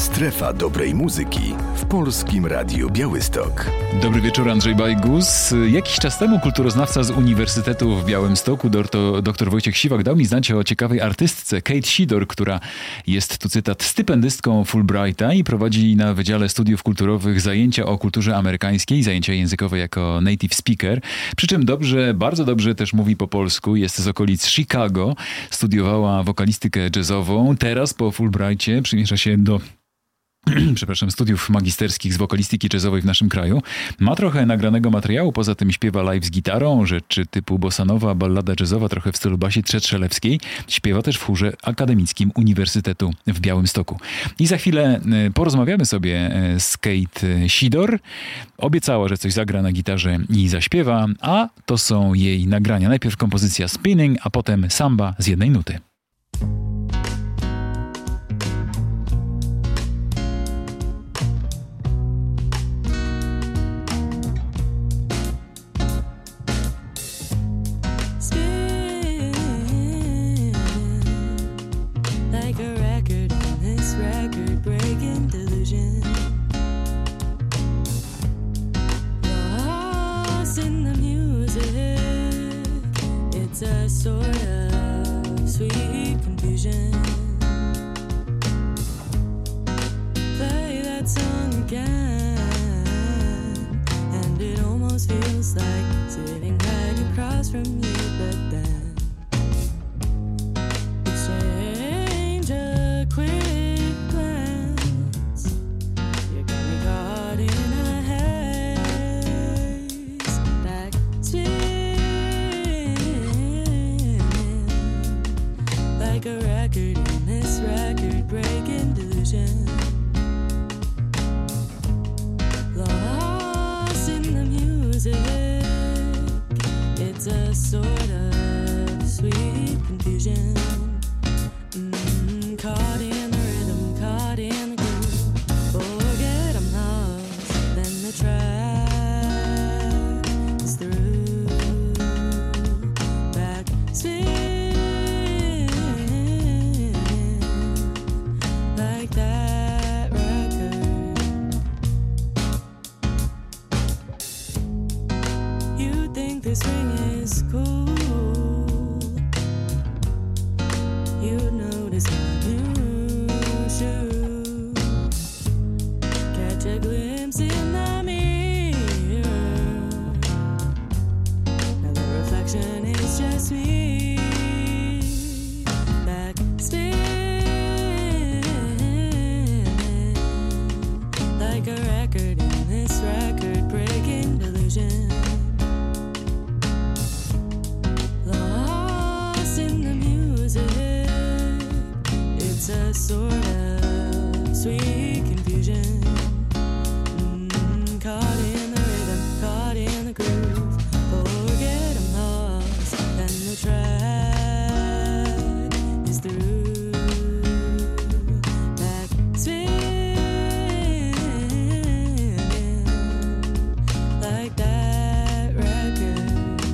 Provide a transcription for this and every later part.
Strefa dobrej muzyki w Polskim Radiu Białystok. Dobry wieczór, Andrzej Bajgus. Jakiś czas temu kulturoznawca z Uniwersytetu w Białymstoku, dr Wojciech Siwak, dał mi znać o ciekawej artystce Kate Sidor, która jest, tu cytat, stypendystką Fulbrighta i prowadzi na Wydziale Studiów Kulturowych zajęcia o kulturze amerykańskiej, zajęcia językowe jako native speaker. Przy czym bardzo dobrze też mówi po polsku. Jest z okolic Chicago. Studiowała wokalistykę jazzową. Teraz po Fulbrightie przymierza się do studiów magisterskich z wokalistyki jazzowej w naszym kraju. Ma trochę nagranego materiału, poza tym śpiewa live z gitarą, rzeczy typu bossanowa, ballada jazzowa, trochę w stylu Basi Trzelewskiej. Śpiewa też w chórze akademickim Uniwersytetu w Białymstoku. I za chwilę porozmawiamy sobie z Kate Sidor. Obiecała, że coś zagra na gitarze i zaśpiewa, a to są jej nagrania. Najpierw kompozycja Spinning, a potem samba z jednej nuty. It's a sort of sweet confusion. Play that song again, and it almost feels like sitting right across from you, but then exchange a quick glance. You got me caught in a haze, like like a record in this record-breaking delusion. Lost in the music, it's a sort of sweet confusion. Caught in the rhythm, caught in the groove. Forget I'm lost, then the track is through. Back like that record. You think this ring is cool. You notice my new shoe. Catch a glimpse in the mirror. Now the reflection is just me. Back like a record in this record-breaking delusion. Lost in the music, it's a sort of sweet confusion. Caught in the rhythm, caught in the groove. Forget I'm lost, then the track is through. Back like that record.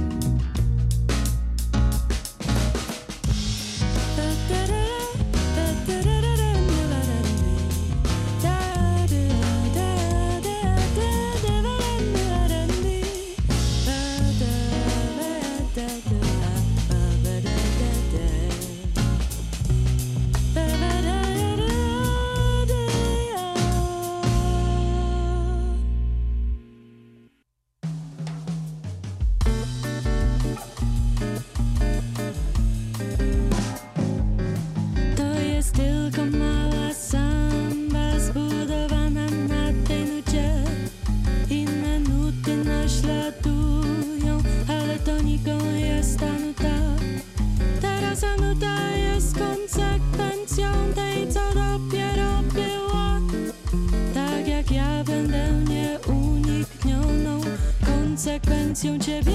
Konsekwencją ciebie.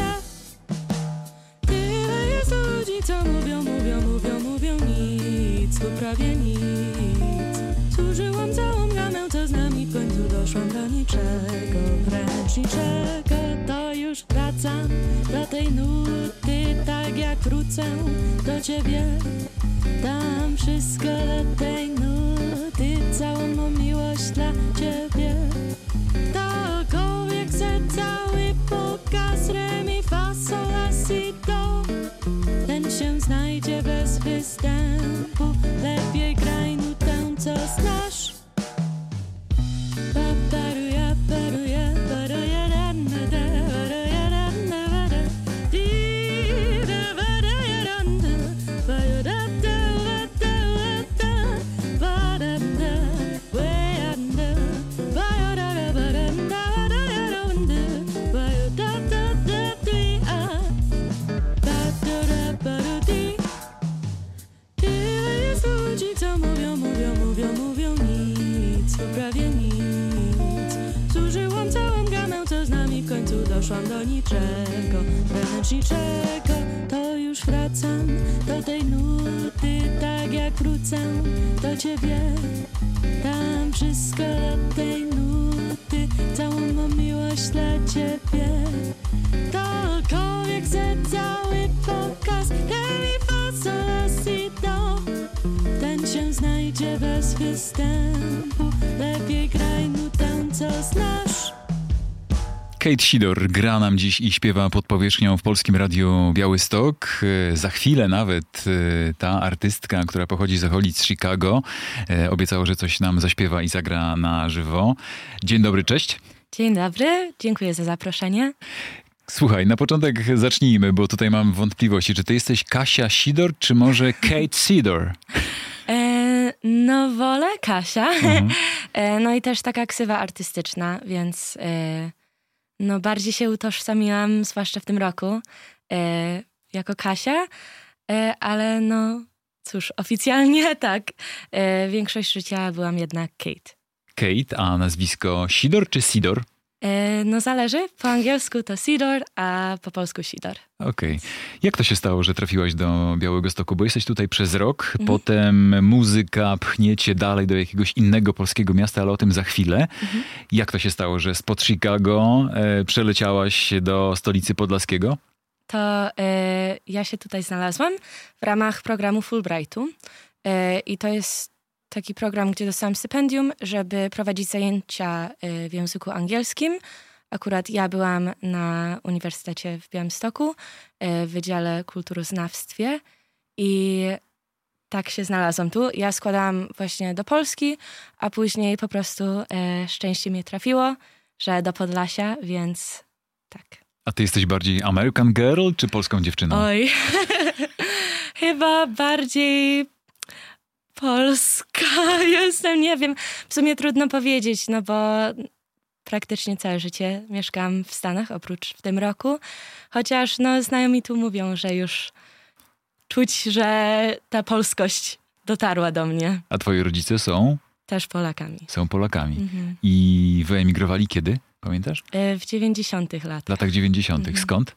Tyle jest ludzi, co mówią nic, tu prawie nic. Zużyłam całą gamę, co z nami, w końcu doszłam do niczego, wręcz niczego. To już wracam do tej nuty, tak jak wrócę do ciebie. Dam wszystko do tej nuty, całą mą miłość dla ciebie. Ktokolwiek chce cały pokaz, re, mi, fa, sol, la, si, do, ten się znajdzie bez występu. Lepiej graj nutę, co znasz. Paparuja, paruja, paruja, da, da, da, paruja, da, da, da, di, da, ba, da, ja, da, da, ba, ja, da, da, da, da, ba, da, da, we, ya, da, ba, ja, da, da, ba, da, da, da, ja, da, da, ba, ja, da, da, da, di, a, ba, da, da, ba, da, di. Tyle jest ludzi, co mówią, mówią, mówią, mówią nic, bo prawie nic. Zużyłam całą gamę, co z nami, w końcu doszłam do niczego, wewnątrz niczego. To już wracam do tej nuty, tak jak wrócę do ciebie. Dam wszystko do tej nuty, całą mą miłość dla ciebie. Ktokolwiek chce cały pokaz, re, mi, fa, sol, la, si, do, ten się znajdzie bez występu. Lepiej graj nutę, co znasz. Kate Sidor gra nam dziś i śpiewa pod powierzchnią w Polskim Radiu Białystok. Za chwilę nawet ta artystka, która pochodzi z okolic Chicago, obiecała, że coś nam zaśpiewa i zagra na żywo. Dzień dobry, cześć. Dzień dobry, dziękuję za zaproszenie. Słuchaj, na początek zacznijmy, bo tutaj mam wątpliwości. Czy ty jesteś Kasia Sidor, czy może Kate Sidor? No wolę Kasia. No i też taka ksywa artystyczna, więc no bardziej się utożsamiłam, zwłaszcza w tym roku, jako Kasia, ale no cóż, oficjalnie tak. Większość życia byłam jednak Kate. Kate, a nazwisko Sidor czy Sidor? No zależy. Po angielsku to Sidor, a po polsku Sidor. Okej. Jak to się stało, że trafiłaś do Białegostoku? Bo jesteś tutaj przez rok, potem muzyka pchnie cię dalej do jakiegoś innego polskiego miasta, ale o tym za chwilę. Jak to się stało, że spod Chicago przeleciałaś do stolicy Podlaskiego? To ja się tutaj znalazłam w ramach programu Fulbrightu i to jest taki program, gdzie dostałam stypendium, żeby prowadzić zajęcia w języku angielskim. Akurat ja byłam na Uniwersytecie w Białymstoku, w Wydziale Kulturoznawstwie i tak się znalazłam tu. Ja składałam właśnie do Polski, a później po prostu szczęście mnie trafiło, że do Podlasia, więc tak. A ty jesteś bardziej American Girl czy polską dziewczyną? Oj, chyba bardziej Polska jestem, nie wiem. W sumie trudno powiedzieć, no bo praktycznie całe życie mieszkam w Stanach, oprócz w tym roku. Chociaż no znajomi tu mówią, że już czuć, że ta polskość dotarła do mnie. A twoi rodzice są? Też Polakami. Są Polakami. I wyemigrowali kiedy? Pamiętasz? W 90 latach. W latach 90. Skąd?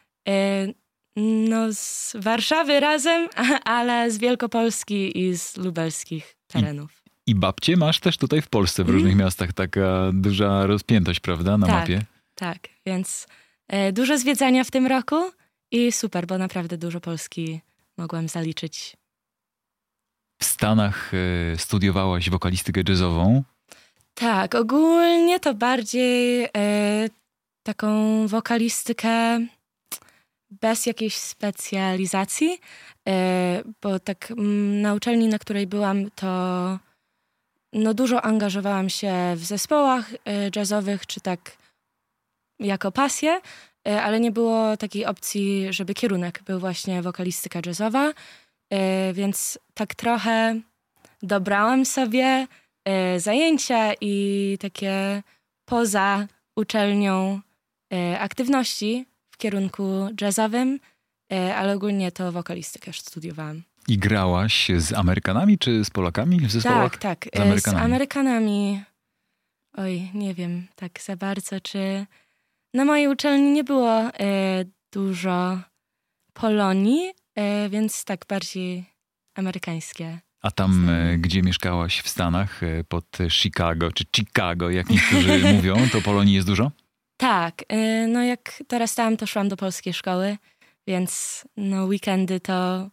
No z Warszawy razem, ale z Wielkopolski i z lubelskich terenów. I babcie masz też tutaj w Polsce, w różnych miastach. Taka duża rozpiętość, prawda, na mapie? Tak, więc dużo zwiedzania w tym roku i super, bo naprawdę dużo Polski mogłam zaliczyć. W Stanach studiowałaś wokalistykę jazzową. Tak, ogólnie to bardziej taką wokalistykę bez jakiejś specjalizacji, bo tak na uczelni, na której byłam, to no dużo angażowałam się w zespołach jazzowych, czy tak jako pasję, ale nie było takiej opcji, żeby kierunek był właśnie wokalistyka jazzowa, więc tak trochę dobrałam sobie zajęcia i takie poza uczelnią aktywności w kierunku jazzowym, ale ogólnie to wokalistykę studiowałam. I grałaś z Amerykanami czy z Polakami w zespołach? Tak. Z Amerykanami. Z Amerykanami. Oj, nie wiem tak za bardzo, czy... Na mojej uczelni nie było dużo Polonii, więc tak bardziej amerykańskie. A tam, gdzie mieszkałaś w Stanach, pod Chicago, czy Chicago, jak niektórzy mówią, to Polonii jest dużo? Tak, no jak dorastałam, to szłam do polskiej szkoły, więc no weekendy to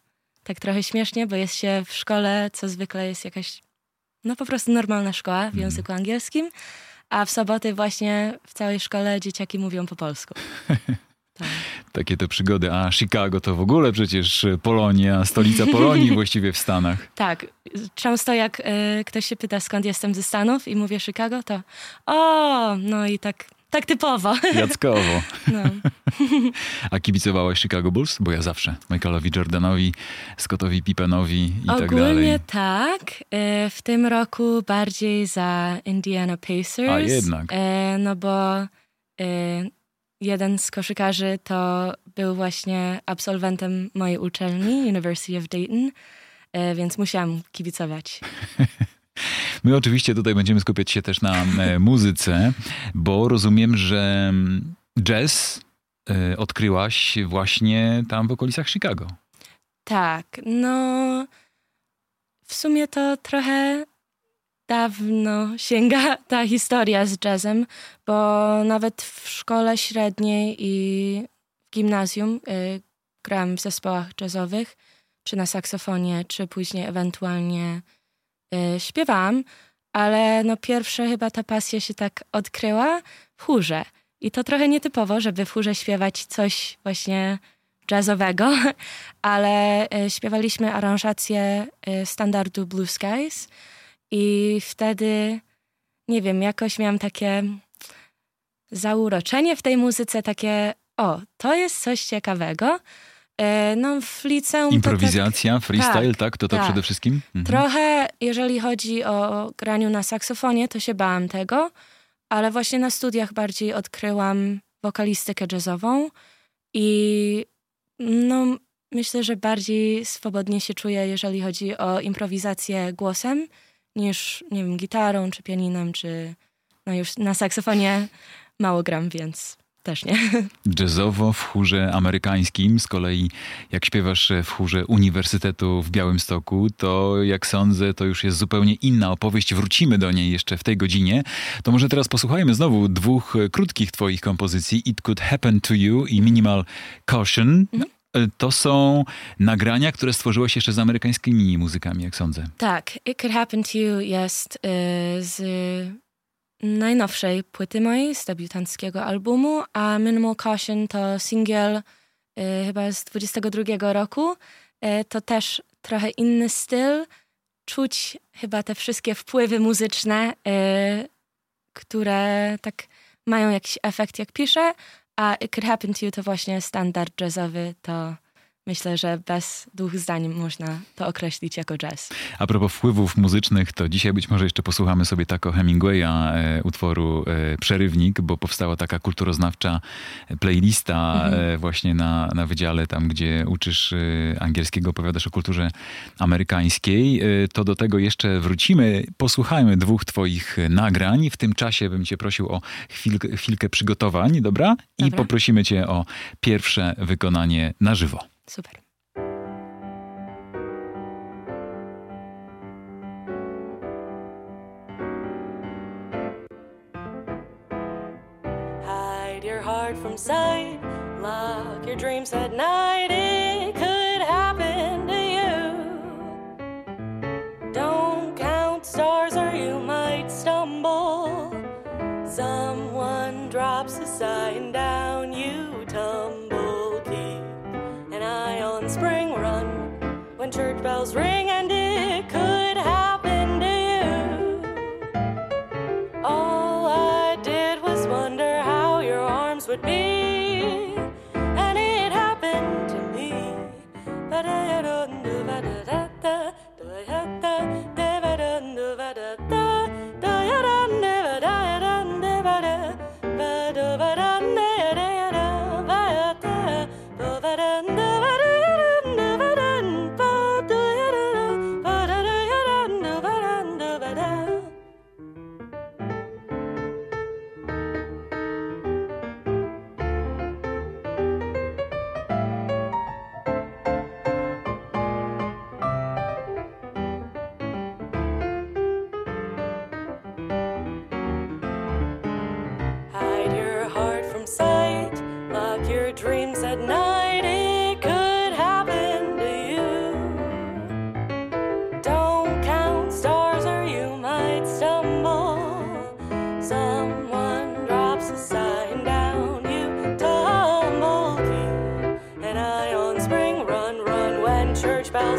tak trochę śmiesznie, bo jest się w szkole, co zwykle jest jakaś, no po prostu normalna szkoła w języku angielskim, a w soboty właśnie w całej szkole dzieciaki mówią po polsku. Tak. Takie te przygody. A Chicago to w ogóle przecież Polonia, stolica Polonii właściwie w Stanach. Tak, często jak ktoś się pyta, skąd jestem ze Stanów i mówię Chicago, to no i tak typowo. Jackowo. No. A kibicowałaś Chicago Bulls? Bo ja zawsze. Michaelowi Jordanowi, Scottowi Pippenowi i tak dalej. Ogólnie tak. W tym roku bardziej za Indiana Pacers. A jednak. No bo jeden z koszykarzy to był właśnie absolwentem mojej uczelni, University of Dayton, więc musiałam kibicować. My oczywiście tutaj będziemy skupiać się też na muzyce, bo rozumiem, że jazz odkryłaś właśnie tam w okolicach Chicago. Tak, no w sumie to trochę dawno sięga ta historia z jazzem, bo nawet w szkole średniej i w gimnazjum grałam w zespołach jazzowych, czy na saksofonie, czy później ewentualnie śpiewałam, ale no pierwsze chyba ta pasja się tak odkryła w chórze. I to trochę nietypowo, żeby w chórze śpiewać coś właśnie jazzowego, ale śpiewaliśmy aranżację standardu Blue Skies i wtedy, nie wiem, jakoś miałam takie zauroczenie w tej muzyce, takie to jest coś ciekawego. No w liceum improwizacja, tak, freestyle, tak? To przede wszystkim? Mhm. Trochę, jeżeli chodzi o graniu na saksofonie, to się bałam tego, ale właśnie na studiach bardziej odkryłam wokalistykę jazzową i no myślę, że bardziej swobodnie się czuję, jeżeli chodzi o improwizację głosem, niż, nie wiem, gitarą, czy pianinem, czy no już na saksofonie mało gram, więc też nie. Jazzowo w chórze amerykańskim, z kolei jak śpiewasz w chórze Uniwersytetu w Białymstoku, to jak sądzę, to już jest zupełnie inna opowieść. Wrócimy do niej jeszcze w tej godzinie. To może teraz posłuchajmy znowu dwóch krótkich twoich kompozycji. It Could Happen to You i Minimal Caution. To są nagrania, które stworzyłaś jeszcze z amerykańskimi muzykami, jak sądzę. Tak, It Could Happen to You jest z najnowszej płyty mojej, z debiutanckiego albumu, a Minimal Caution to singiel chyba z 22 roku. To też trochę inny styl. Czuć chyba te wszystkie wpływy muzyczne, które tak mają jakiś efekt, jak piszę, a It Could Happen to You to właśnie standard jazzowy, to myślę, że bez dwóch zdań można to określić jako jazz. A propos wpływów muzycznych, to dzisiaj być może jeszcze posłuchamy sobie Taco Hemingwaya utworu Przerywnik, bo powstała taka kulturoznawcza playlista właśnie na wydziale, tam gdzie uczysz angielskiego, opowiadasz o kulturze amerykańskiej. To do tego jeszcze wrócimy. Posłuchajmy dwóch twoich nagrań. W tym czasie bym cię prosił o chwilkę przygotowań, dobra? I poprosimy cię o pierwsze wykonanie na żywo. Super. Hide your heart from sight, lock your dreams at night. It could happen to you. Don't count stars or you might stumble. Someone drops a sign down, you tumble. Spring run when church bells ring, and it could happen to you. All I did was wonder how your arms would be, and it happened to me.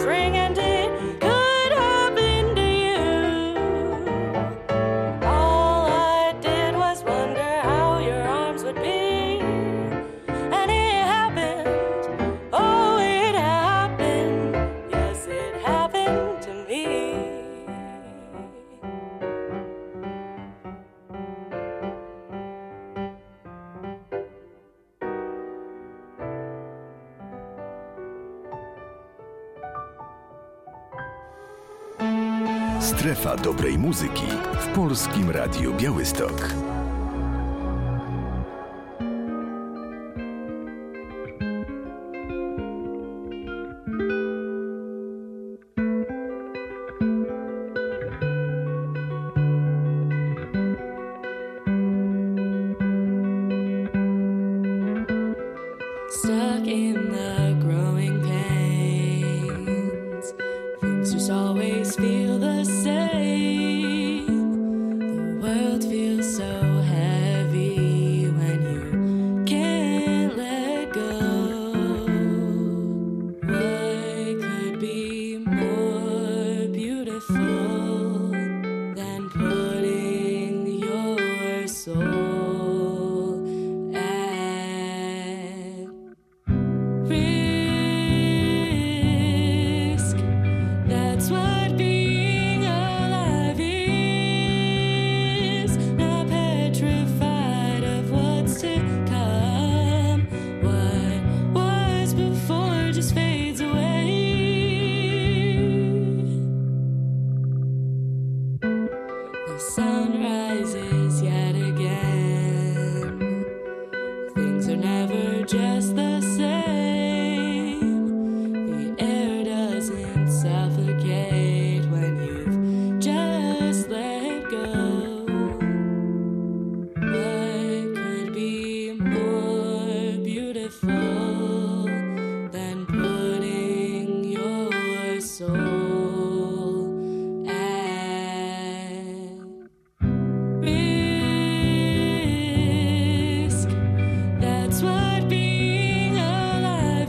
bells ring and it could happen to you. All I did was wonder how your arms would be, and it happened. Oh, it happened. Yes, it happened to me. Strefa dobrej muzyki w Polskim Radiu Białystok. Stuck in the growing pains, things just always feel the same. The world feels so heavy when you can't let go. What could be more beautiful than putting your soul at risk? That's what being alive is. Not petrified of what's to come. What was before just fades away. The sun rises yet again. Things are never just the same. The air doesn't suffocate when you've just let go. What could be more beautiful than putting your soul at risk? That's what being alive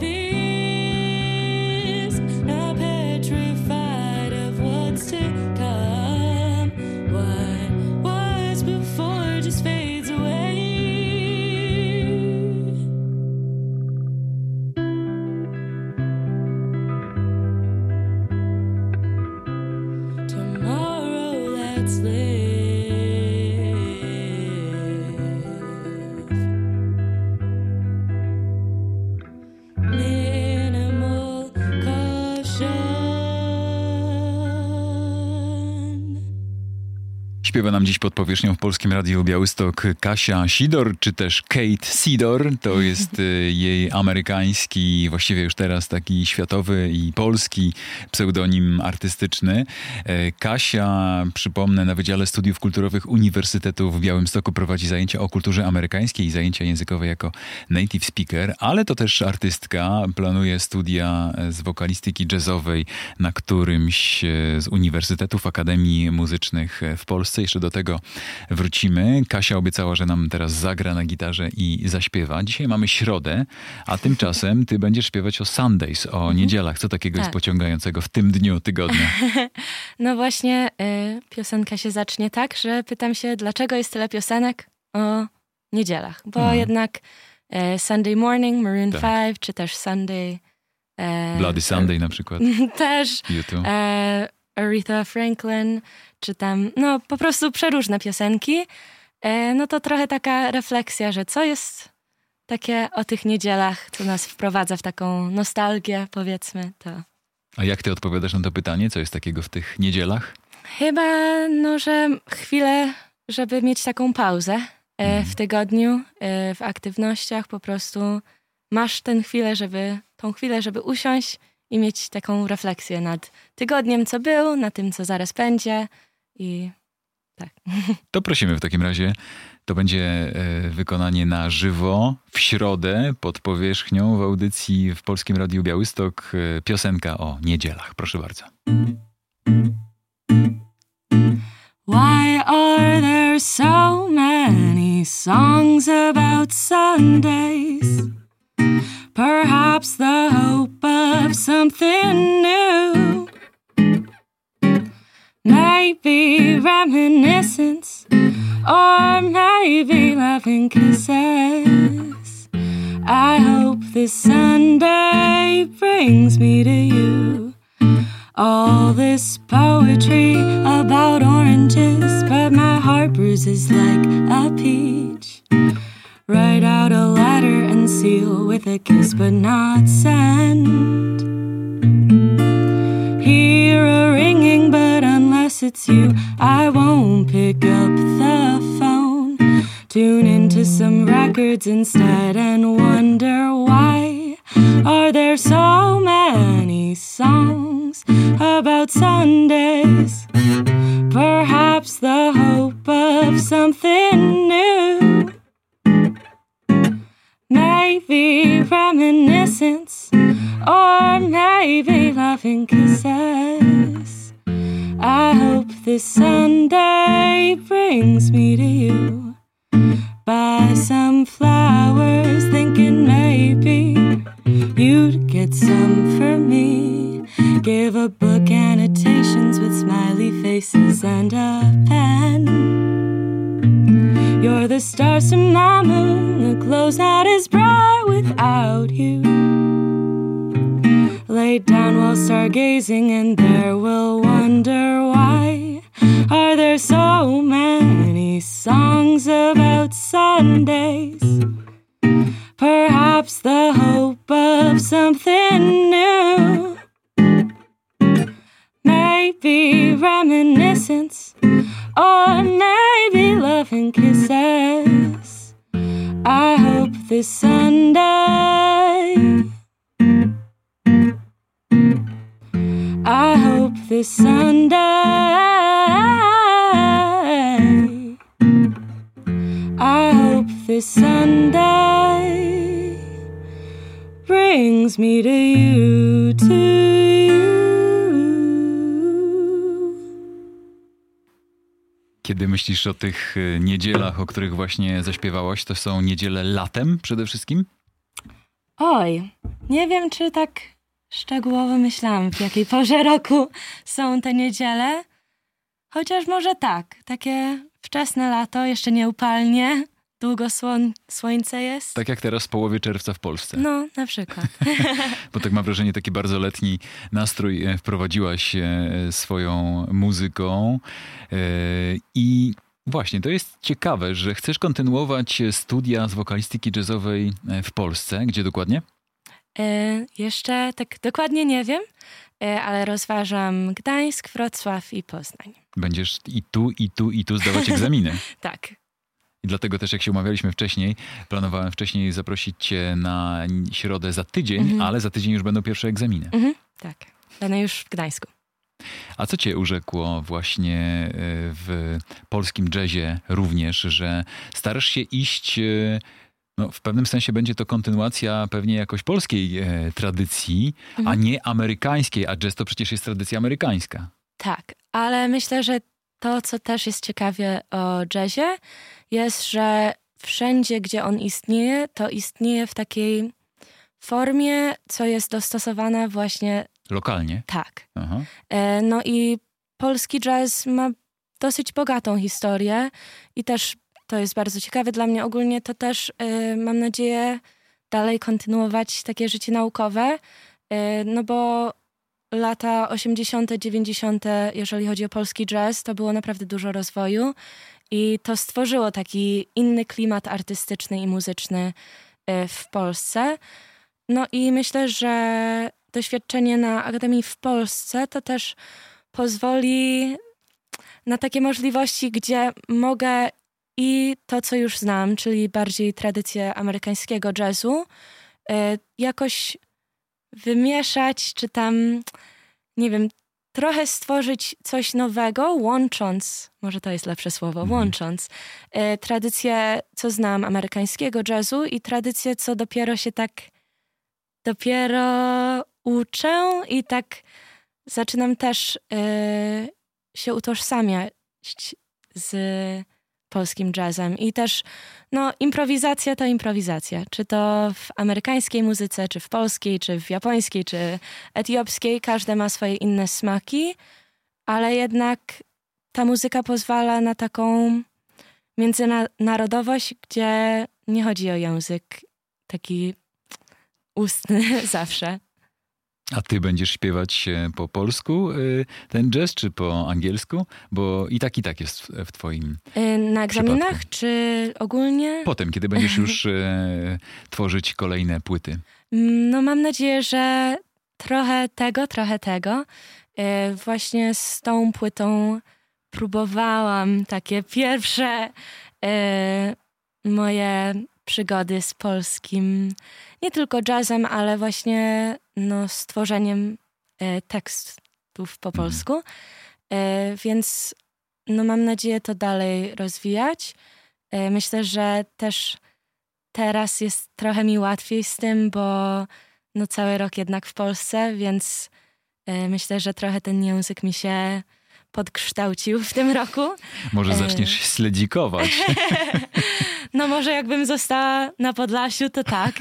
is. Not petrified of what's to come. What was before just fades away. Tomorrow, let's live. Minimal caution. Śpiewa nam dziś pod powierzchnią w Polskim Radiu Białystok Kasia Sidor, czy też Kate Sidor. To jest jej amerykański, właściwie już teraz taki światowy i polski pseudonim artystyczny. Kasia, przypomnę, na Wydziale Studiów Kulturowych Uniwersytetu w Białymstoku prowadzi zajęcia o kulturze amerykańskiej i zajęcia językowe jako native speaker, ale to też artystka. Planuje studia z wokalistyki jazzowej na którymś z uniwersytetów, akademii muzycznych w Polsce. Jeszcze do tego wrócimy. Kasia obiecała, że nam teraz zagra na gitarze i zaśpiewa. Dzisiaj mamy środę, a tymczasem ty będziesz śpiewać o Sundays, o niedzielach. Co takiego jest pociągającego w tym dniu tygodnia? No właśnie, piosenka się zacznie tak, że pytam się, dlaczego jest tyle piosenek o niedzielach. Bo jednak Sunday Morning, Maroon 5, czy też Sunday... Bloody Sunday na przykład. Też. Aretha Franklin, czy tam, no po prostu przeróżne piosenki. No to trochę taka refleksja, że co jest takie o tych niedzielach, co nas wprowadza w taką nostalgię, powiedzmy. To. A jak ty odpowiadasz na to pytanie? Co jest takiego w tych niedzielach? Chyba, no, że chwilę, żeby mieć taką pauzę w tygodniu, w aktywnościach, po prostu masz tą chwilę, żeby usiąść i mieć taką refleksję nad tygodniem, co był, nad tym, co zaraz będzie i tak. To prosimy w takim razie. To będzie wykonanie na żywo w środę pod powierzchnią w audycji w Polskim Radiu Białystok. Piosenka o niedzielach. Proszę bardzo. Why are there so many songs about Sundays? Perhaps the hope of something new. loving kisses. I hope this Sunday brings me to you. All this poetry about oranges, but my heart bruises like a peach. Write out a letter and seal with a kiss, but not send. Hear a ringing, but unless it's you, I won't pick up the phone. Tune into some records instead and wonder why are there so many songs about Sundays? Perhaps the hope of something new. Maybe reminiscence, or maybe loving kisses. I hope this Sunday brings me to you. Buy some flowers, thinking maybe you'd get some for me. Give a book annotations with smiley faces and a pen. You're the stars to my moon, the glow's not as bright without you. Lay down while stargazing and there we'll wonder why are there so many songs about Sundays? Perhaps the hope of something new. Maybe reminiscence, or maybe loving kisses. I hope this Sunday, I hope this Sunday, I hope this Sunday brings me to you, to you. Kiedy myślisz o tych niedzielach, o których właśnie zaśpiewałaś, to są niedziele latem przede wszystkim? Oj, nie wiem, czy tak szczegółowo myślałam, w jakiej porze roku są te niedziele. Chociaż może tak, takie wczesne lato, jeszcze nieupalnie, długo słońce jest. Tak jak teraz w połowie czerwca w Polsce. No, na przykład. Bo tak mam wrażenie, taki bardzo letni nastrój wprowadziłaś swoją muzyką. I właśnie, to jest ciekawe, że chcesz kontynuować studia z wokalistyki jazzowej w Polsce. Gdzie dokładnie? Jeszcze tak dokładnie nie wiem, ale rozważam Gdańsk, Wrocław i Poznań. Będziesz i tu zdawać egzaminy. Tak. I dlatego też, jak się umawialiśmy wcześniej, planowałem wcześniej zaprosić cię na środę za tydzień, ale za tydzień już będą pierwsze egzaminy. Tak, będę już w Gdańsku. A co cię urzekło właśnie w polskim jazzie również, że starasz się iść, no w pewnym sensie będzie to kontynuacja pewnie jakoś polskiej tradycji, a nie amerykańskiej, a jazz to przecież jest tradycja amerykańska. Tak, ale myślę, że to, co też jest ciekawe o jazzie, jest, że wszędzie, gdzie on istnieje, to istnieje w takiej formie, co jest dostosowana właśnie... Lokalnie? Tak. Aha. No i polski jazz ma dosyć bogatą historię i też to jest bardzo ciekawe dla mnie. Ogólnie to też mam nadzieję dalej kontynuować takie życie naukowe, no bo lata 80., 90., jeżeli chodzi o polski jazz, to było naprawdę dużo rozwoju i to stworzyło taki inny klimat artystyczny i muzyczny w Polsce. No i myślę, że doświadczenie na Akademii w Polsce to też pozwoli na takie możliwości, gdzie mogę i to, co już znam, czyli bardziej tradycję amerykańskiego jazzu, jakoś wymieszać, czy tam, nie wiem, trochę stworzyć coś nowego, łącząc, może to jest lepsze słowo, łącząc tradycję, co znam, amerykańskiego jazzu i tradycję, co dopiero uczę i tak zaczynam też się utożsamiać z polskim jazzem. I też improwizacja to improwizacja. Czy to w amerykańskiej muzyce, czy w polskiej, czy w japońskiej, czy etiopskiej. Każde ma swoje inne smaki, ale jednak ta muzyka pozwala na taką międzynarodowość, gdzie nie chodzi o język taki ustny zawsze. A ty będziesz śpiewać po polsku ten jazz, czy po angielsku? Bo i tak jest w twoim Na egzaminach, przypadku. czy ogólnie? Potem, kiedy będziesz już tworzyć kolejne płyty. No mam nadzieję, że trochę tego. Właśnie z tą płytą próbowałam takie pierwsze moje przygody z polskim, nie tylko jazzem, ale właśnie stworzeniem tekstów po polsku. Więc mam nadzieję to dalej rozwijać. Myślę, że też teraz jest trochę mi łatwiej z tym, bo cały rok jednak w Polsce, więc myślę, że trochę ten język mi się podkształcił w tym roku. Może zaczniesz śledzikować. No może jakbym została na Podlasiu, to tak.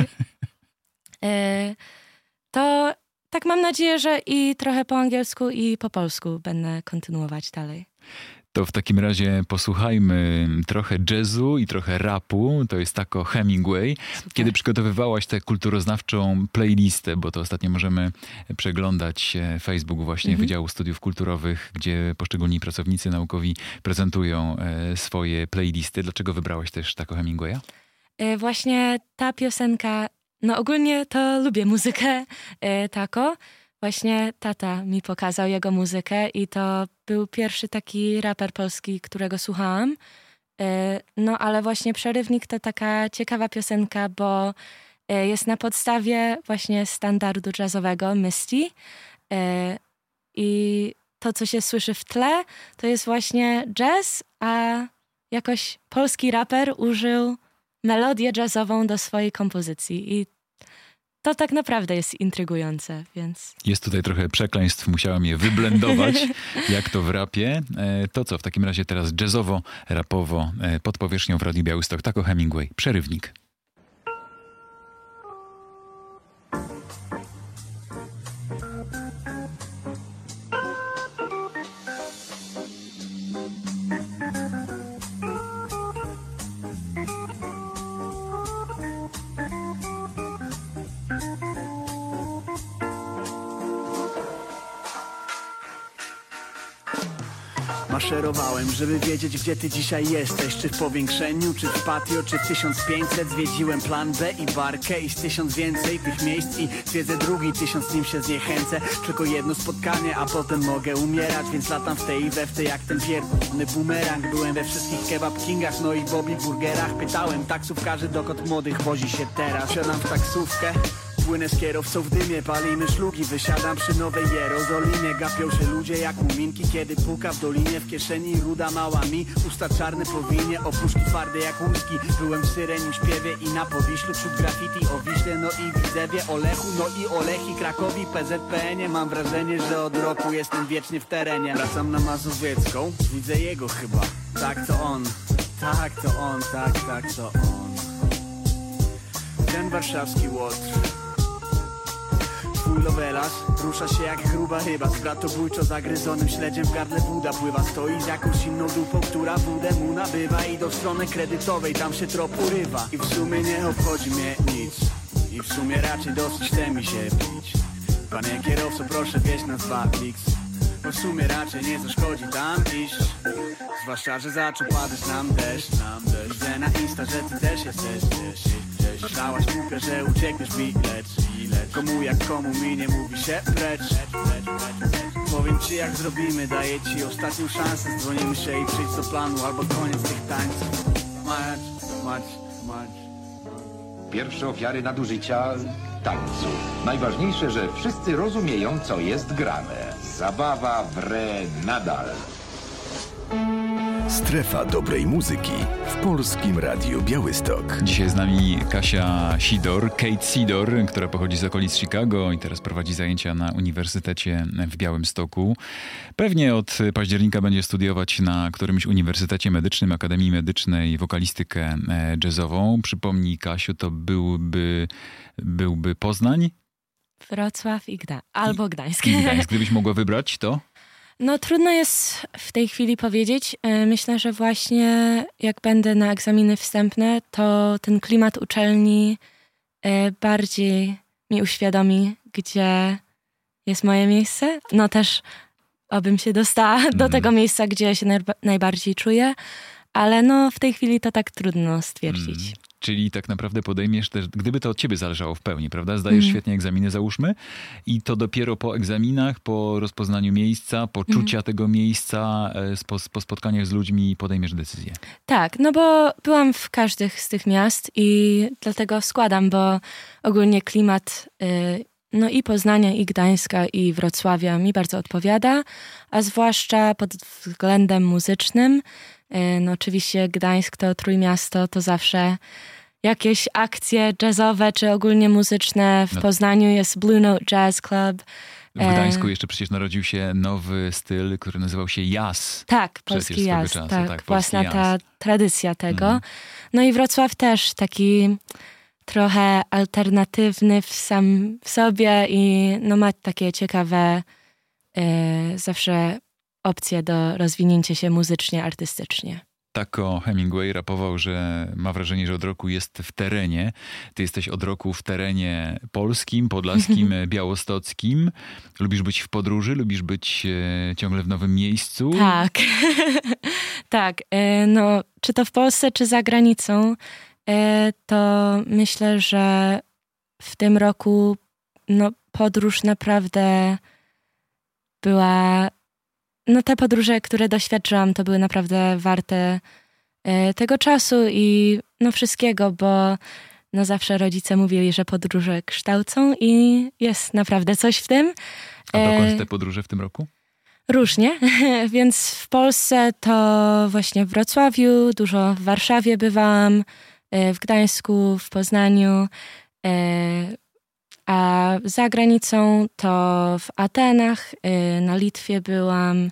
To tak mam nadzieję, że i trochę po angielsku i po polsku będę kontynuować dalej. To w takim razie posłuchajmy trochę jazzu i trochę rapu. To jest Taco Hemingway. Super. Kiedy przygotowywałaś tę kulturoznawczą playlistę, bo to ostatnio możemy przeglądać Facebook właśnie Wydziału Studiów Kulturowych, gdzie poszczególni pracownicy naukowi prezentują swoje playlisty. Dlaczego wybrałaś też Taco Hemingwaya? Właśnie ta piosenka, ogólnie to lubię muzykę Taco. Właśnie tata mi pokazał jego muzykę i to był pierwszy taki raper polski, którego słuchałam. Ale właśnie Przerywnik to taka ciekawa piosenka, bo jest na podstawie właśnie standardu jazzowego Misty. I to, co się słyszy w tle, to jest właśnie jazz, a jakoś polski raper użył melodię jazzową do swojej kompozycji. I to tak naprawdę jest intrygujące, więc... Jest tutaj trochę przekleństw, musiałem je wyblendować, jak to w rapie. To co, w takim razie teraz jazzowo, rapowo, pod powierzchnią w Radiu Białystok. Taco Hemingway, Przerywnik. Maszerowałem, żeby wiedzieć, gdzie ty dzisiaj jesteś. Czy w powiększeniu, czy w patio, czy w 1500. Zwiedziłem plan B i barkę i z 1000 więcej tych miejsc i zwiedzę drugi 1000, nim się zniechęcę. Tylko jedno spotkanie, a potem mogę umierać. Więc latam w tej i we w tej jak ten pierdolony bumerang. Byłem we wszystkich kebab kingach, no i Bobby burgerach. Pytałem taksówkarzy, dokąd młodych wozi się teraz. Siadam w taksówkę, płynę z kierowcą w dymie, palimy szlugi. Wysiadam przy Nowej Jerozolimie. Gapią się ludzie jak muminki, kiedy puka w dolinie. W kieszeni ruda mała mi, usta czarne powinie, opuszki twarde jak whisky. Byłem w Syrenim śpiewie i na Powiślu wśród graffiti o Wiśle, no i Widzewie, Olechu, no i Olechi, Krakowi, PZPN-ie. Mam wrażenie, że od roku jestem wiecznie w terenie. Wracam na Mazowiecką, widzę jego chyba. Tak to on, tak to on, tak to on. Ten warszawski łotr. Twój lovelas rusza się jak gruba ryba z bratobójczo zagryzonym śledziem w gardle woda pływa. Stoi z jakąś inną dupą, która wódę mu nabywa. I do strony kredytowej tam się trop urywa. I w sumie nie obchodzi mnie nic. I w sumie raczej dosyć chce mi się pić. Panie kierowco, proszę wieź nas w Aplix. Bo w sumie raczej nie zaszkodzi tam iść. Zwłaszcza, że zaczął padać nam deszcz. Widzę na Insta, że ty też jesteś gdzieś. Myślałaś głupia, że uciekniesz mi, lecz komu jak komu mi nie mówi się precz. Powiem ci jak zrobimy, daję ci ostatnią szansę. Dzwonimy się i przyjdź do planu, albo koniec tych tańców. Mać. Pierwsze ofiary nadużycia tańcu. Najważniejsze, że wszyscy rozumieją, co jest grane. Zabawa wre nadal. Strefa dobrej muzyki w Polskim Radiu Białystok. Dzisiaj z nami Kasia Sidor, Kate Sidor, która pochodzi z okolic Chicago i teraz prowadzi zajęcia na Uniwersytecie w Białymstoku. Pewnie od października będzie studiować na którymś uniwersytecie medycznym, Akademii Medycznej, wokalistykę jazzową. Przypomnij, Kasiu, to byłby Poznań? Wrocław i albo Gdańsk. I Gdańsk. Gdybyś mogła wybrać, to? No trudno jest w tej chwili powiedzieć. Myślę, że właśnie jak będę na egzaminy wstępne, to ten klimat uczelni bardziej mi uświadomi, gdzie jest moje miejsce. No też obym się dostała do tego miejsca, gdzie się najbardziej czuję, ale no w tej chwili to tak trudno stwierdzić. Czyli tak naprawdę podejmiesz też, gdyby to od ciebie zależało w pełni, prawda? Zdajesz świetnie egzaminy, załóżmy, i to dopiero po egzaminach, po rozpoznaniu miejsca, poczucia tego miejsca, po spotkaniach z ludźmi podejmiesz decyzję. Tak, no bo byłam w każdych z tych miast i dlatego składam, bo ogólnie klimat no i Poznania, i Gdańska, i Wrocławia mi bardzo odpowiada, a zwłaszcza pod względem muzycznym. No oczywiście Gdańsk to Trójmiasto, to zawsze jakieś akcje jazzowe czy ogólnie muzyczne. W Poznaniu jest Blue Note Jazz Club. W Gdańsku jeszcze przecież narodził się nowy styl, który nazywał się jazz. Tak, polski jazz. Czasu. Tak, własna ta tradycja tego. No i Wrocław też taki trochę alternatywny sam w sobie i no ma takie ciekawe zawsze opcje do rozwinięcia się muzycznie, artystycznie. Tak o Hemingway rapował, że ma wrażenie, że od roku jest w terenie. Ty jesteś od roku w terenie polskim, podlaskim, białostockim. Lubisz być w podróży? Lubisz być ciągle w nowym miejscu? Tak. Tak. No, czy to w Polsce, czy za granicą, to myślę, że w tym roku no, podróż naprawdę była... No te podróże, które doświadczyłam, to były naprawdę warte tego czasu i no wszystkiego, bo no zawsze rodzice mówili, że podróże kształcą i jest naprawdę coś w tym. A dokąd te podróże w tym roku? Różnie, więc w Polsce to właśnie w Wrocławiu, dużo w Warszawie bywałam, w Gdańsku, w Poznaniu, a za granicą to w Atenach, na Litwie byłam,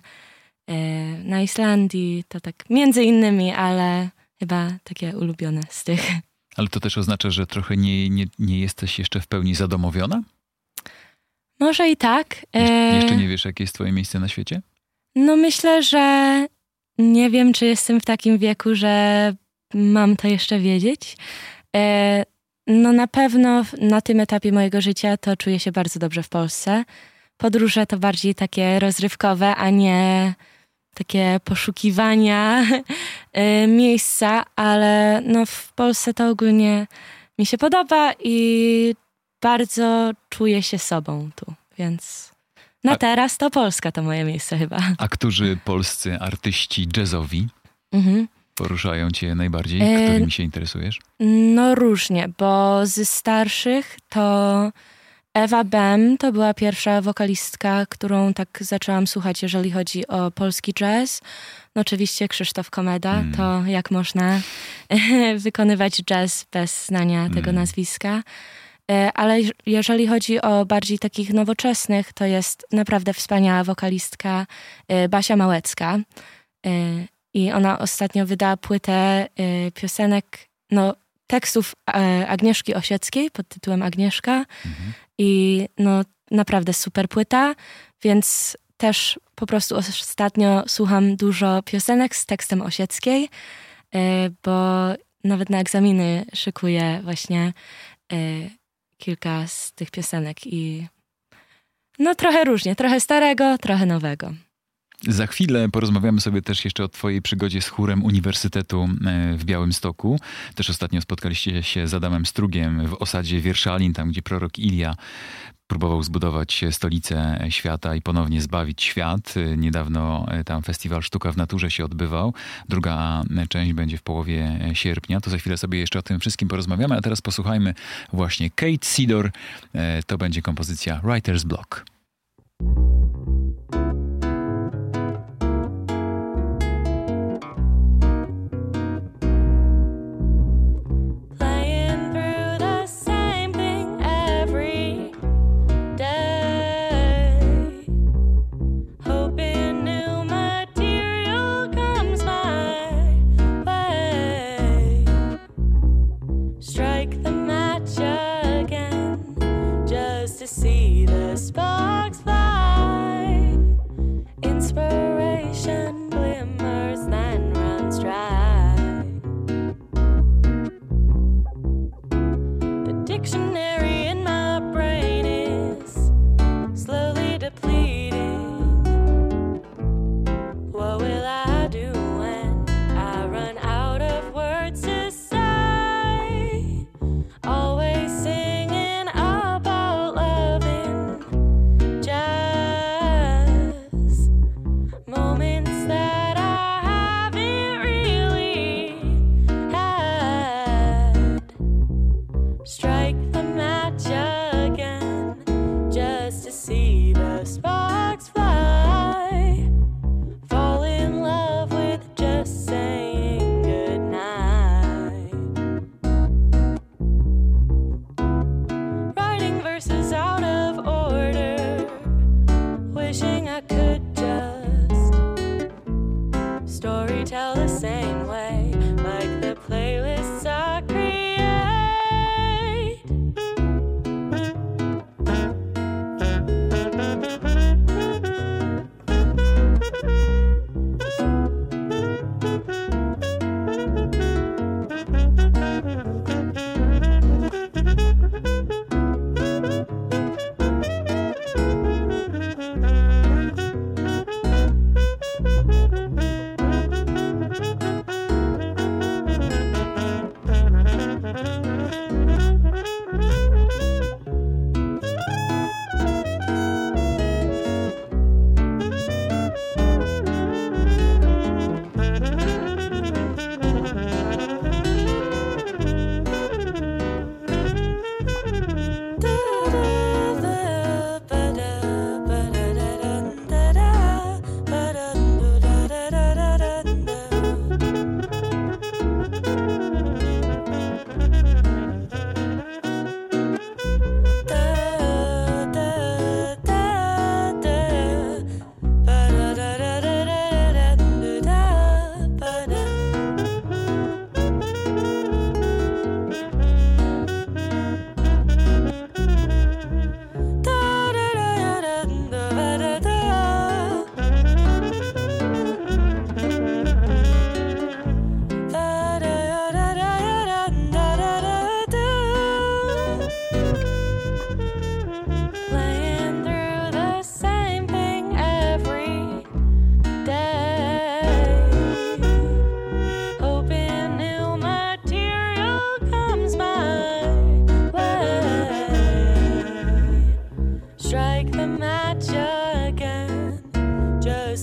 na Islandii, to tak między innymi, ale chyba takie ulubione z tych. Ale to też oznacza, że trochę nie jesteś jeszcze w pełni zadomowiona? Może i tak. Jeszcze nie wiesz, jakie jest twoje miejsce na świecie? No myślę, że nie wiem, czy jestem w takim wieku, że mam to jeszcze wiedzieć. No na pewno na tym etapie mojego życia to czuję się bardzo dobrze w Polsce. Podróże to bardziej takie rozrywkowe, a nie takie poszukiwania miejsca, ale no w Polsce to ogólnie mi się podoba i bardzo czuję się sobą tu, więc teraz to Polska to moje miejsce chyba. A którzy polscy artyści jazzowi poruszają cię najbardziej? Którymi się interesujesz? No różnie, bo ze starszych to Ewa Bem to była pierwsza wokalistka, którą tak zaczęłam słuchać, jeżeli chodzi o polski jazz. No oczywiście Krzysztof Komeda, to jak można wykonywać jazz bez znania tego nazwiska. Ale jeżeli chodzi o bardziej takich nowoczesnych, to jest naprawdę wspaniała wokalistka Basia Małecka. I ona ostatnio wydała płytę piosenek, no tekstów Agnieszki Osieckiej pod tytułem Agnieszka. I no naprawdę super płyta, więc też po prostu ostatnio słucham dużo piosenek z tekstem Osieckiej, bo nawet na egzaminy szykuję właśnie kilka z tych piosenek i no trochę różnie, trochę starego, trochę nowego. Za chwilę porozmawiamy sobie też jeszcze o twojej przygodzie z chórem Uniwersytetu w Białymstoku. Też ostatnio spotkaliście się z Adamem Strugiem w osadzie Wierszalin, tam gdzie prorok Ilia próbował zbudować stolicę świata i ponownie zbawić świat. Niedawno tam festiwal Sztuka w Naturze się odbywał. Druga część będzie w połowie sierpnia. To za chwilę sobie jeszcze o tym wszystkim porozmawiamy, a teraz posłuchajmy właśnie Kate Sidor. To będzie kompozycja Writer's Block. To see the spark.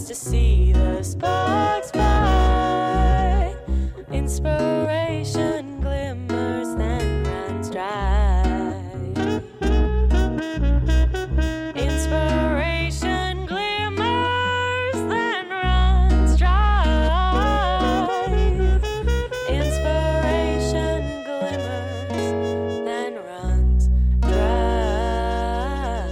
to see the sparks fly. Inspiration glimmers, then runs dry. Inspiration glimmers, then runs dry. Inspiration glimmers, then runs dry.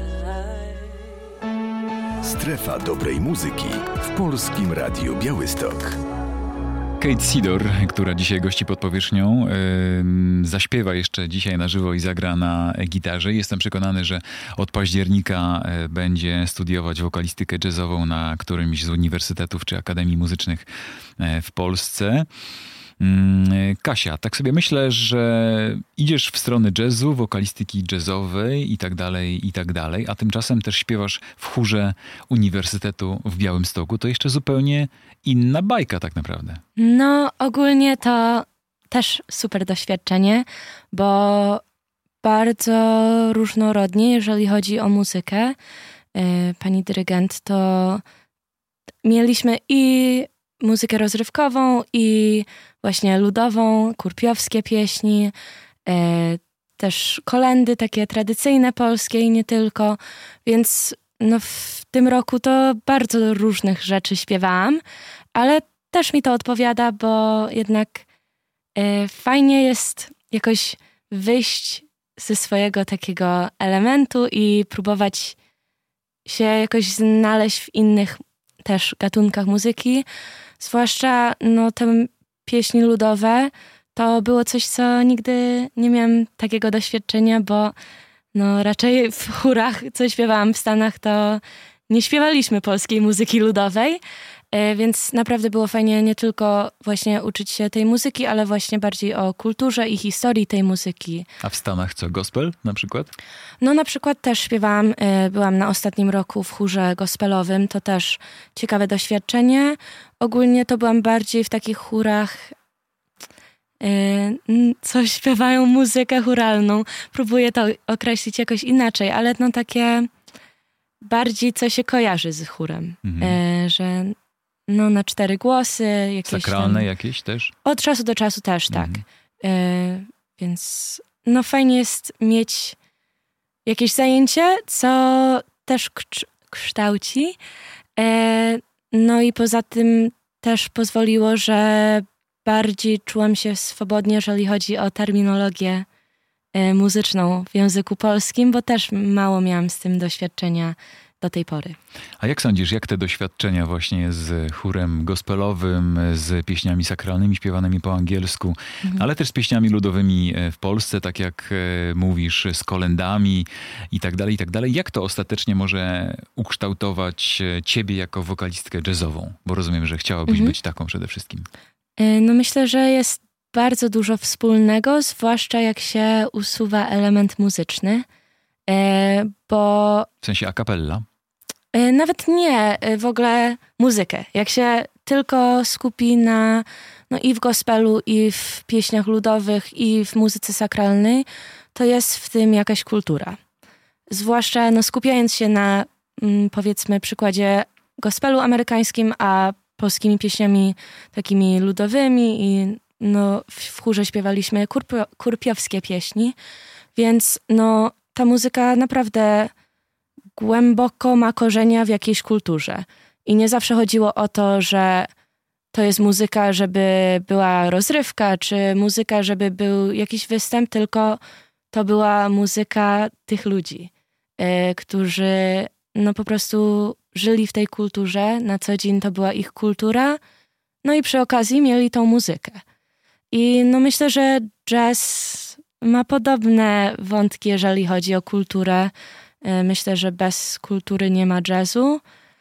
Strefa dobrej muzyki w Polskim Radiu Białystok. Kate Sidor, która dzisiaj gości pod powierzchnią, zaśpiewa jeszcze dzisiaj na żywo i zagra na gitarze. Jestem przekonany, że od października będzie studiować wokalistykę jazzową na którymś z uniwersytetów czy akademii muzycznych w Polsce. Kasia, tak sobie myślę, że idziesz w stronę jazzu, wokalistyki jazzowej i tak dalej, a tymczasem też śpiewasz w chórze Uniwersytetu w Białymstoku. To jeszcze zupełnie inna bajka tak naprawdę. No, ogólnie to też super doświadczenie, bo bardzo różnorodnie, jeżeli chodzi o muzykę. Pani dyrygent, to mieliśmy i muzykę rozrywkową, i właśnie ludową, kurpiowskie pieśni, też kolędy takie tradycyjne polskie i nie tylko, więc no w tym roku to bardzo różnych rzeczy śpiewałam, ale też mi to odpowiada, bo jednak fajnie jest jakoś wyjść ze swojego takiego elementu i próbować się jakoś znaleźć w innych też gatunkach muzyki. Zwłaszcza no, te pieśni ludowe to było coś, co nigdy nie miałam takiego doświadczenia, bo no, raczej w chórach, co śpiewałam w Stanach, to nie śpiewaliśmy polskiej muzyki ludowej, więc naprawdę było fajnie nie tylko właśnie uczyć się tej muzyki, ale właśnie bardziej o kulturze i historii tej muzyki. A w Stanach co, gospel na przykład? No na przykład też śpiewałam, byłam na ostatnim roku w chórze gospelowym, to też ciekawe doświadczenie. Ogólnie to byłam bardziej w takich chórach, co śpiewają muzykę chóralną. Próbuję to określić jakoś inaczej, ale no takie bardziej co się kojarzy z chórem, że no na 4 głosy. Jakieś sakralne tam, jakieś też? Od czasu do czasu też, tak. Więc no fajnie jest mieć jakieś zajęcie, co też kształci. No i poza tym też pozwoliło, że bardziej czułam się swobodnie, jeżeli chodzi o terminologię muzyczną w języku polskim, bo też mało miałam z tym doświadczenia do tej pory. A jak sądzisz, jak te doświadczenia właśnie z chórem gospelowym, z pieśniami sakralnymi śpiewanymi po angielsku, ale też z pieśniami ludowymi w Polsce, tak jak mówisz, z kolędami i tak dalej, jak to ostatecznie może ukształtować ciebie jako wokalistkę jazzową? Bo rozumiem, że chciałabyś być taką przede wszystkim. No myślę, że jest bardzo dużo wspólnego, zwłaszcza jak się usuwa element muzyczny, bo... W sensie a cappella? Nawet nie, w ogóle muzykę. Jak się tylko skupi na no i w gospelu, i w pieśniach ludowych, i w muzyce sakralnej, to jest w tym jakaś kultura. Zwłaszcza no, skupiając się na powiedzmy przykładzie gospelu amerykańskim, a polskimi pieśniami takimi ludowymi i no, w chórze śpiewaliśmy kurpiowskie pieśni, więc no, ta muzyka naprawdę głęboko ma korzenia w jakiejś kulturze. I nie zawsze chodziło o to, że to jest muzyka, żeby była rozrywka, czy muzyka, żeby był jakiś występ, tylko to była muzyka tych ludzi, którzy no po prostu żyli w tej kulturze, na co dzień to była ich kultura, no i przy okazji mieli tą muzykę. I no myślę, że jazz ma podobne wątki, jeżeli chodzi o kulturę. Myślę, że bez kultury nie ma jazzu.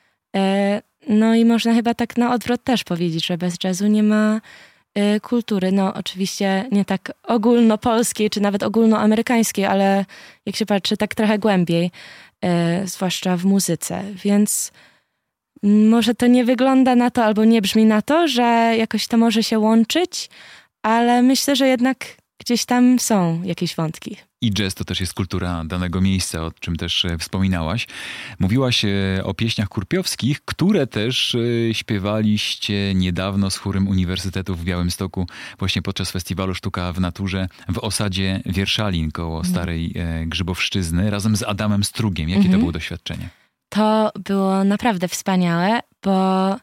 No i można chyba tak na odwrót też powiedzieć, że bez jazzu nie ma kultury. No oczywiście nie tak ogólnopolskiej, czy nawet ogólnoamerykańskiej, ale jak się patrzy tak trochę głębiej, zwłaszcza w muzyce. Więc może to nie wygląda na to, albo nie brzmi na to, że jakoś to może się łączyć, ale myślę, że jednak gdzieś tam są jakieś wątki. I jazz to też jest kultura danego miejsca, o czym też wspominałaś. Mówiłaś o pieśniach kurpiowskich, które też śpiewaliście niedawno z chórem Uniwersytetu w Białymstoku, właśnie podczas festiwalu Sztuka w Naturze w osadzie Wierszalin koło Starej Grzybowszczyzny razem z Adamem Strugiem. Jakie to było doświadczenie? To było naprawdę wspaniałe, bo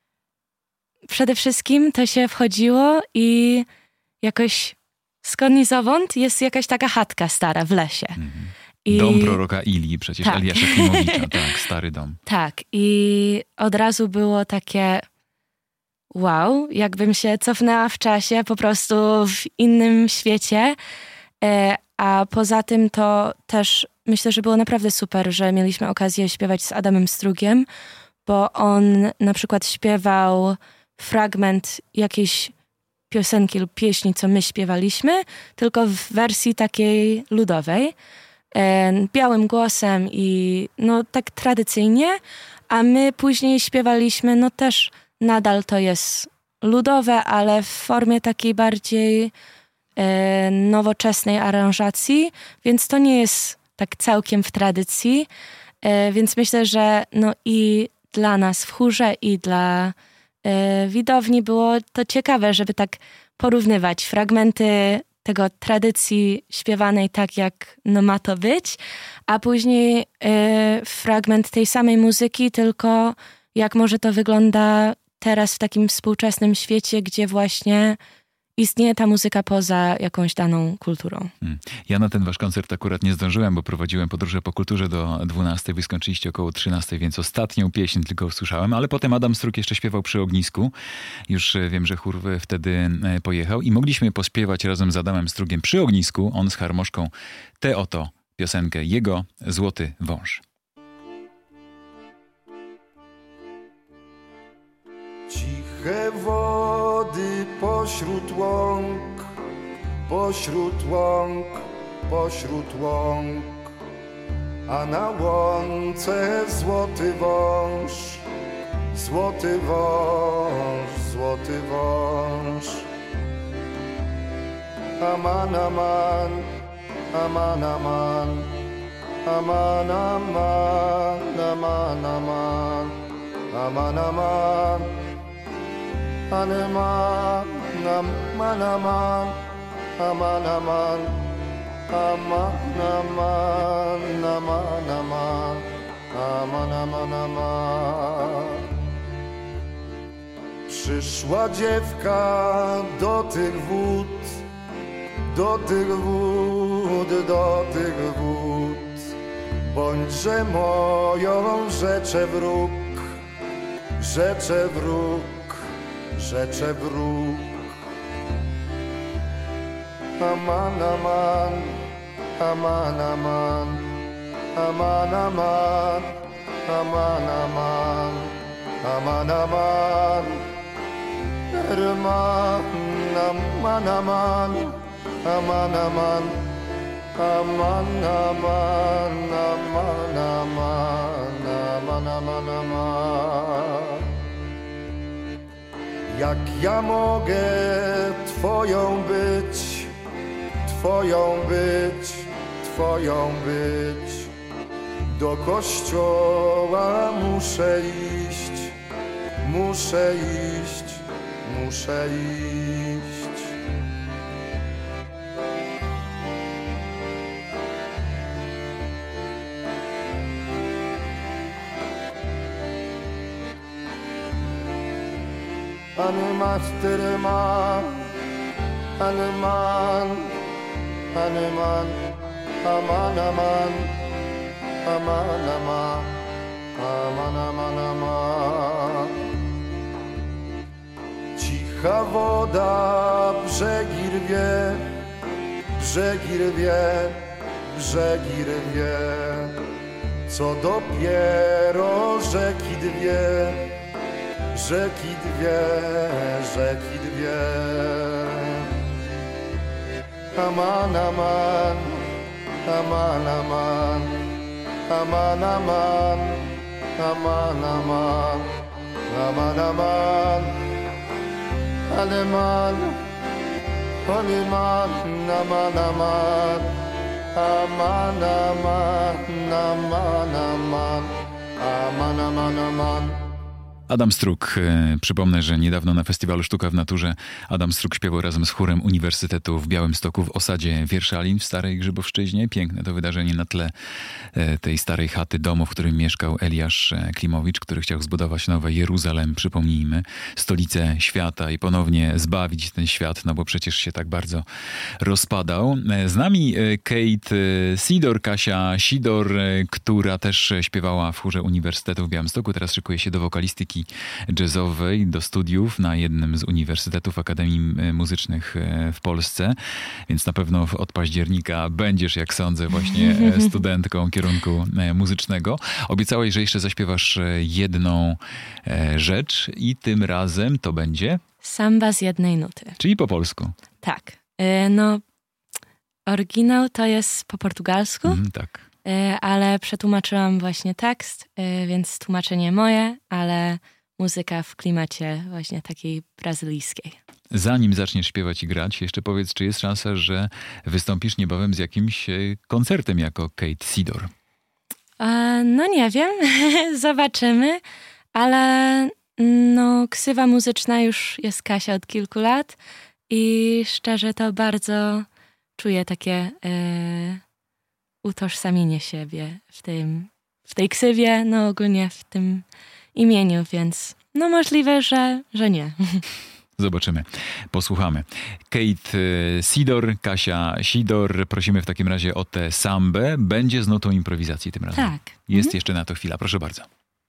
przede wszystkim to się wchodziło i jakoś skąd ni zowąd jest jakaś taka chatka stara w lesie. I... Dom proroka Ilii, przecież Tak. Eliasza Klimowicza, tak, stary dom. Tak, i od razu było takie wow, jakbym się cofnęła w czasie, po prostu w innym świecie. A poza tym to też myślę, że było naprawdę super, że mieliśmy okazję śpiewać z Adamem Strugiem, bo on na przykład śpiewał fragment jakiejś piosenki lub pieśni, co my śpiewaliśmy, tylko w wersji takiej ludowej, białym głosem i no tak tradycyjnie, a my później śpiewaliśmy, no też nadal to jest ludowe, ale w formie takiej bardziej nowoczesnej aranżacji, więc to nie jest tak całkiem w tradycji, więc myślę, że no i dla nas w chórze i dla widowni było to ciekawe, żeby tak porównywać fragmenty tego tradycji śpiewanej tak, jak no ma to być, a później fragment tej samej muzyki, tylko jak może to wygląda teraz w takim współczesnym świecie, gdzie właśnie istnieje ta muzyka poza jakąś daną kulturą. Ja na ten wasz koncert akurat nie zdążyłem, bo prowadziłem podróże po kulturze do 12, wy skończyliście około 13, więc ostatnią pieśń tylko usłyszałem, ale potem Adam Strug jeszcze śpiewał przy ognisku. Już wiem, że chór wtedy pojechał i mogliśmy pośpiewać razem z Adamem Strugiem przy ognisku, on z harmoszką, tę oto piosenkę, jego Złoty Wąż. Ciche wody pośród łąk, pośród łąk, pośród łąk, a na łące złoty wąż, złoty wąż, złoty wąż. Aman, aman, aman, aman, aman, aman, aman, aman. Aman, aman, aman, aman, aman, aman, aman, aman, aman, aman, aman, aman, aman. Przyszła dziewka do tych wód, do tych wód, do tych wód. Bądźże moją rzeczę wróg, rzecze wróg, rzecze wróg. Aman, aman, aman, aman, aman, aman, aman, aman, aman, aman, aman, aman, aman, aman, aman, aman, aman, aman, aman, aman. Jak ja mogę Twoją być, Twoją być, Twoją być? Do kościoła muszę iść, muszę iść, muszę iść. Hanuman, Hanuman, Hanuman, Aman, Aman, Aman, Aman, Aman, Aman, Aman. Cicha woda brzegi rwie, brzegi rwie, brzegi rwie. Co dopiero rzeki dwie, rzeki dwie, rzeki dwie. Aman, aman, aman, aman, aman, aman, aman, aman, aman, aman, aman, aman, aman, aman, aman, aman, aman, aman, aman, aman, aman. Adam Struk. Przypomnę, że niedawno na festiwalu Sztuka w Naturze Adam Struk śpiewał razem z chórem Uniwersytetu w Białymstoku w osadzie Wierszalin w Starej Grzybowszczyźnie. Piękne to wydarzenie na tle tej starej chaty domu, w którym mieszkał Eliasz Klimowicz, który chciał zbudować nowe Jeruzalem, przypomnijmy, stolicę świata i ponownie zbawić ten świat, no bo przecież się tak bardzo rozpadał. Z nami Kate Sidor, Kasia Sidor, która też śpiewała w chórze Uniwersytetu w Białymstoku. Teraz szykuje się do wokalistyki jazzowej, do studiów na jednym z uniwersytetów Akademii Muzycznych w Polsce, więc na pewno od października będziesz, jak sądzę, właśnie studentką kierunku muzycznego. Obiecałeś, że jeszcze zaśpiewasz jedną rzecz i tym razem to będzie? Samba z jednej nuty. Czyli po polsku. Tak. No, oryginał to jest po portugalsku. Tak. Ale przetłumaczyłam właśnie tekst, więc tłumaczenie moje, ale muzyka w klimacie właśnie takiej brazylijskiej. Zanim zaczniesz śpiewać i grać, jeszcze powiedz, czy jest szansa, że wystąpisz niebawem z jakimś koncertem jako Kate Sidor? No nie wiem, zobaczymy, ale no ksywa muzyczna już jest Kasia od kilku lat i szczerze to bardzo czuję takie utożsamienie siebie w tej ksywie, no ogólnie w tym imieniu, więc no możliwe, że nie. Zobaczymy, posłuchamy. Kate Sidor, Kasia Sidor, prosimy w takim razie o tę sambę. Będzie z notą improwizacji tym razem. Tak. Jest jeszcze na to chwila, proszę bardzo.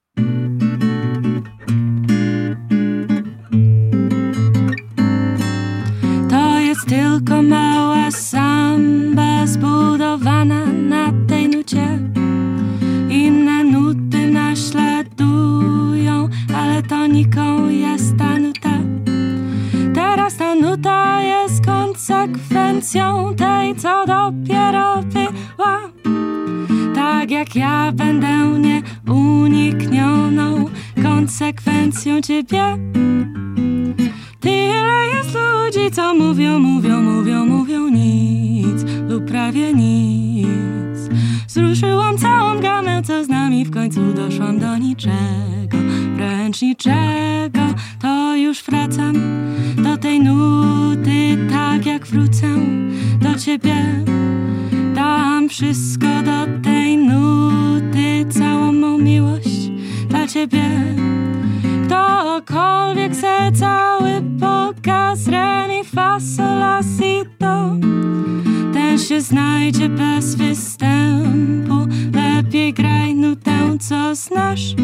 To jest tylko mała samba zbudowana na tej nucie. Inne nuty naśladują, ale toniką jest ta nuta. Teraz ta nuta jest konsekwencją tej, co dopiero była. Tak jak ja będę nieuniknioną konsekwencją ciebie. Tyle jest ludzi, co mówią nic lub prawie nic. Wzruszyłam całą gamę, co z nami w końcu doszłam do niczego, wręcz niczego. To już wracam do tej nuty, tak jak wrócę do ciebie. Dam wszystko do tej nuty, całą mą miłość dla ciebie. Ktokolwiek chce cały pokaz re, mi, fa, sol, la, si, do, ten się znajdzie bez występu. Lepiej graj nutę, co znasz.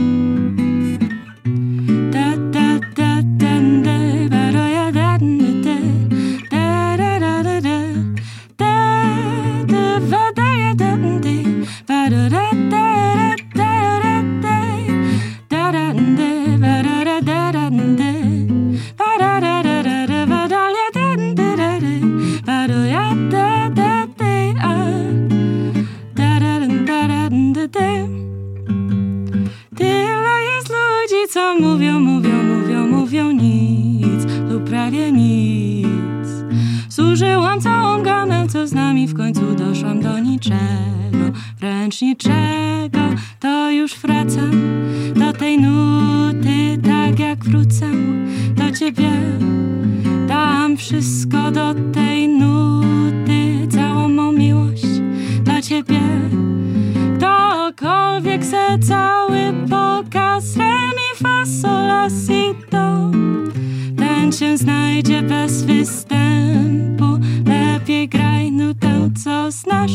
Da, da, da, da, da, ba, do, ja, da, da, da, da, da, da, da, da, da, ba, da, ja, da, da, ba, do, da, da, da, da, da, da, da, da, ba, da, da, da, da, da, ba, da, da, da, da, da, ba, da, ja, da, da, da, da, ba, do, ja, da, da, da, da, da, da, da, da, da. Tyle jest ludzi, co mówią nic lub prawie nic. Zużyłam całą gamę, co z nami w końcu doszłam do niczego, wręcz niczego. To już wracam do tej nuty, tak jak wrócę do ciebie. Dam wszystko do tej nuty, całą mą miłość dla ciebie. Ktokolwiek chce cały pokaz re, mi, fa, sol, la, si, do, ten się znajdzie bez występu. Lepiej graj nutę, co znasz.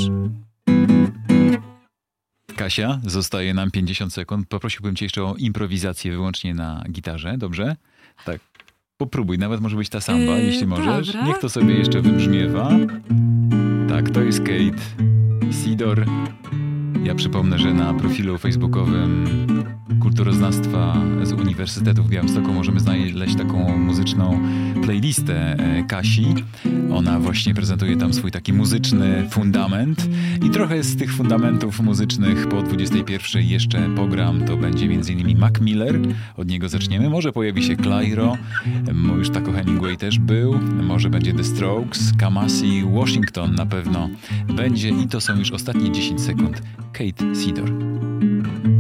Kasia, zostaje nam 50 sekund. Poprosiłbym cię jeszcze o improwizację wyłącznie na gitarze, dobrze? Tak. Popróbuj, nawet może być ta samba, jeśli możesz. Dobra. Niech to sobie jeszcze wybrzmiewa. Tak, to jest Kate Sidor Ja przypomnę, że na profilu facebookowym Kulturoznawstwa z Uniwersytetu w Białymstoku możemy znaleźć taką muzyczną playlistę Kasi. Ona właśnie prezentuje tam swój taki muzyczny fundament i trochę z tych fundamentów muzycznych po 21 jeszcze pogram. To będzie m.in. Mac Miller, od niego zaczniemy. Może pojawi się Clairo, już Taco Hemingway też był, może będzie The Strokes, Kamasi, Washington na pewno będzie i to są już ostatnie 10 sekund. Kate Sidor.